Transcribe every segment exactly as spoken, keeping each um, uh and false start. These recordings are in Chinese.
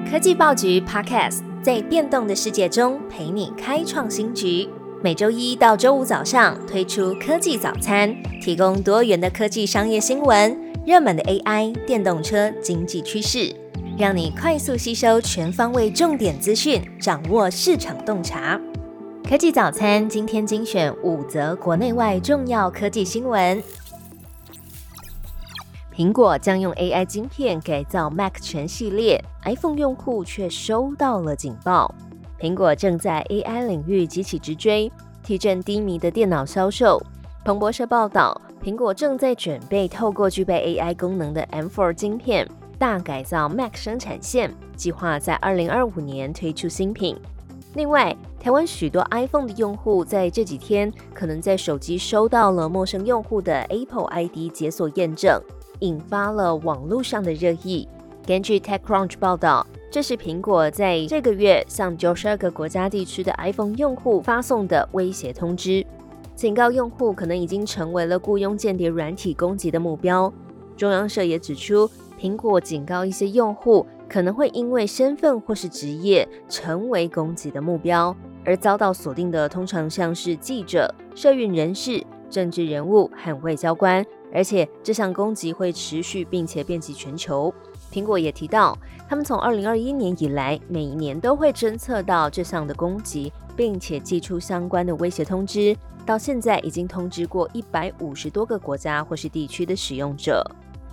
科技报局 Podcast 在变动的世界中陪你开创新局。每周一到周五早上推出科技早餐，提供多元的科技商业新闻、热门的 A I、电动车、经济趋势，让你快速吸收全方位重点资讯，掌握市场洞察。科技早餐今天精选五则国内外重要科技新闻。苹果将用 A I 晶片改造 Mac 全系列， iPhone 用户却收到了警报。苹果正在 A I 领域急起直追，提振低迷的电脑销售。彭博社报道，苹果正在准备透过具备 A I 功能的 M 四 晶片大改造 Mac 生产线，计划在二零二五年推出新品。另外，台湾许多 iPhone 的用户在这几天可能在手机收到了陌生用户的 Apple I D 解锁验证，引发了网络上的热议。根据 TechCrunch 报道，这是苹果在这个月向九十二个国家地区的 iPhone 用户发送的威胁通知，警告用户可能已经成为了雇佣间谍软体攻击的目标。中央社也指出，苹果警告一些用户可能会因为身份或是职业成为攻击的目标，而遭到锁定的通常像是记者、社运人士、政治人物和外交官，而且这项攻击会持续并且遍及全球。苹果也提到，他们从二零二一年以来，每一年都会侦测到这项的攻击，并且寄出相关的威胁通知，到现在已经通知过一百五十多个国家或是地区的使用者。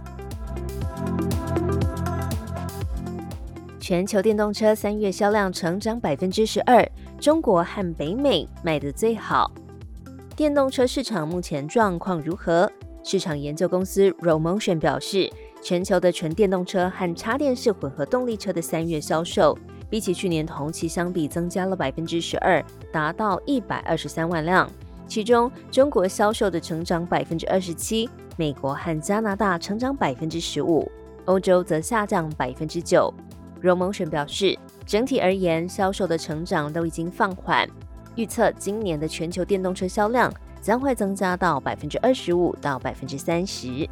全球电动车三月销量成长 百分之十二， 中国和北美卖得最好。电动车市场目前状况如何？市场研究公司 RoadMotion 表示，全球的纯电动车和插电式混合动力车的三月销售，比起去年同期相比增加了 百分之十二， 达到一百二十三万辆。其中，中国销售的成长 百分之二十七， 美国和加拿大成长 百分之十五， 欧洲则下降 百分之九。RoadMotion 表示，整体而言，销售的成长都已经放缓，预测今年的全球电动车销量将会增加到 百分之二十五 到 百分之三十。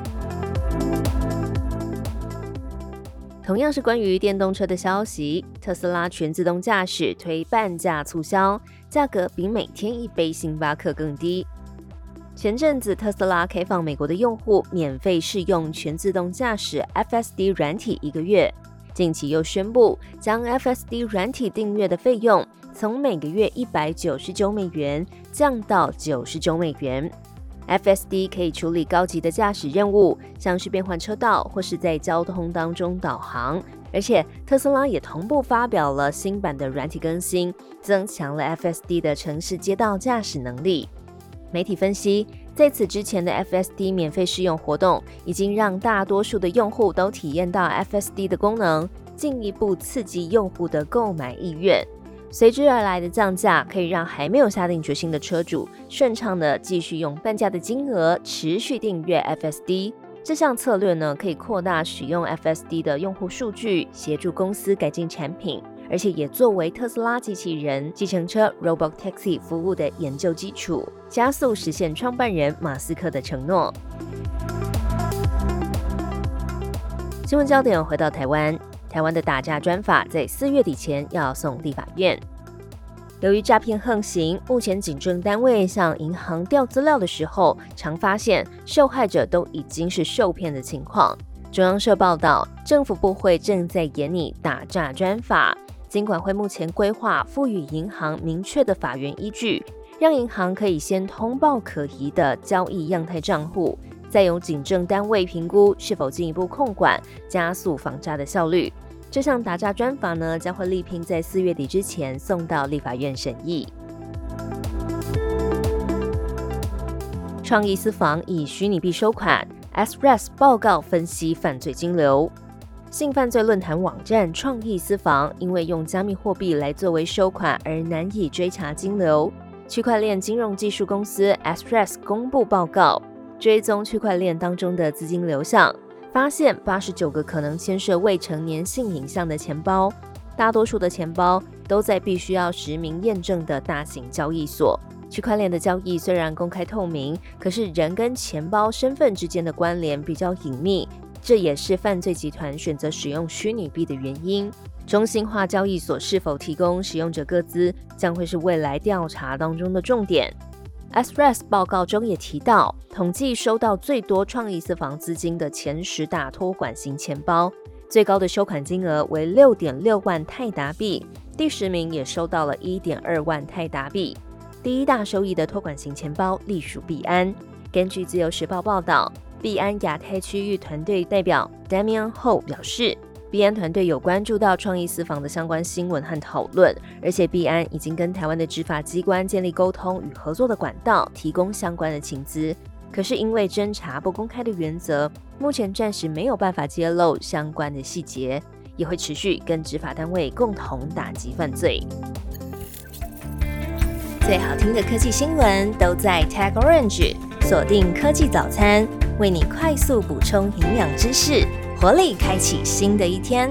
同样是关于电动车的消息，特斯拉全自动驾驶推半价促销，价格比每天一杯星巴克更低。前阵子特斯拉开放美国的用户免费试用全自动驾驶 F S D 软体一个月，近期又宣布将 F S D 软体订阅的费用从每个月一百九十九美元降到九十九美元。F S D 可以处理高级的驾驶任务，像是变换车道或是在交通当中导航，而且特斯拉也同步发表了新版的软体更新，增强了 F S D 的城市街道驾驶能力。媒体分析，在此之前的 F S D 免费试用活动已经让大多数的用户都体验到 F S D 的功能，进一步刺激用户的购买意愿。随之而来的降价可以让还没有下定决心的车主顺畅的继续用半价的金额持续订阅 F S D。 这项策略呢，可以扩大使用 F S D 的用户数据，协助公司改进产品，而且也作为特斯拉机器人计程车 Robotaxi 服务的研究基础，加速实现创办人马斯克的承诺。新闻焦点回到台湾，台湾的打诈专法在四月底前要送立法院。由于诈骗横行，目前警政单位向银行调资料的时候，常发现受害者都已经是受骗的情况。中央社报道，政府部会正在研拟打诈专法，金管会目前规划赋予银行明确的法源依据，让银行可以先通报可疑的交易样态账户，再由警政单位评估是否进一步控管，加速防诈的效率。这项打诈专法呢，将会力拼在四月底之前送到立法院审议。创意私房以虚拟币收款 ，S R E S 报告分析犯罪金流。性犯罪论坛网站创意私房因为用加密货币来作为收款而难以追查金流。区块链金融技术公司 S R E S 公布报告，追踪区块链当中的资金流向。发现八十九个可能牵涉未成年性影像的钱包，大多数的钱包都在必须要实名验证的大型交易所。区块链的交易虽然公开透明，可是人跟钱包身份之间的关联比较隐秘， 这也是犯罪集团选择使用虚拟币的原因。中心化交易所是否提供使用者个资，将会是未来调查当中的重点。S R E S 报告中也提到，统计收到最多创意私房资金的前十大托管型钱包，最高的收款金额为 六点六万泰达币，第十名也收到了 一点二万泰达币。第一大收益的托管型钱包隶属币安。根据自由时报报道，币安亚太区域团队代表 Damian Ho 表示，币安团队有关注到创意私房的相关新闻和讨论，而且币安已经跟台湾的执法机关建立沟通与合作的管道，提供相关的情资。可是因为侦查不公开的原则，目前暂时没有办法揭露相关的细节，也会持续跟执法单位共同打击犯罪。最好听的科技新闻都在 Tag Orange， 锁定科技早餐，为你快速补充营养知识，活力开启新的一天。